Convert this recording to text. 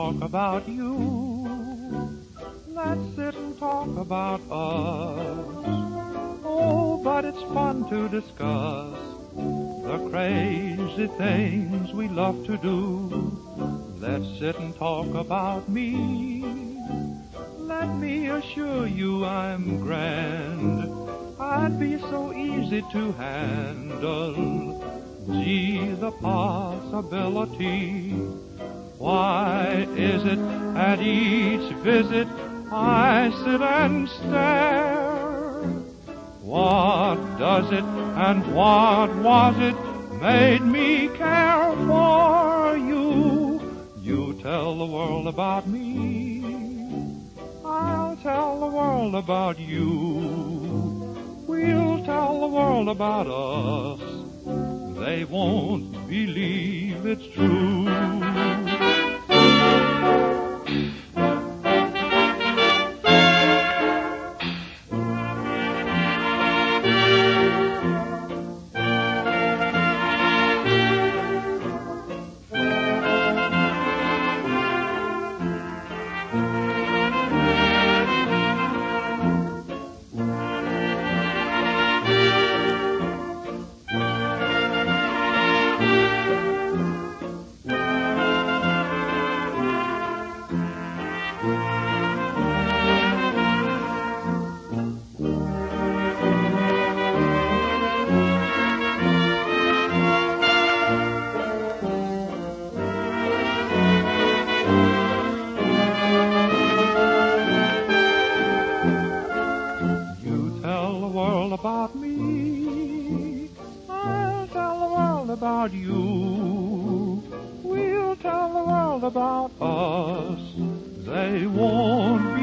talk about you. Let's sit and talk about us. Oh, but it's fun to discuss the crazy things we love to do. Let's sit and talk about me. Let me assure you I'm grand. I'd be so easy to handle. Gee, the possibility. Why is it at each visit I sit and stare? What does it and what was it made me care for you? You tell the world about me, I'll tell the world about you. We'll tell the world about us, they won't believe it's true. About me, I'll tell the world about you. We'll tell the world about us, they won't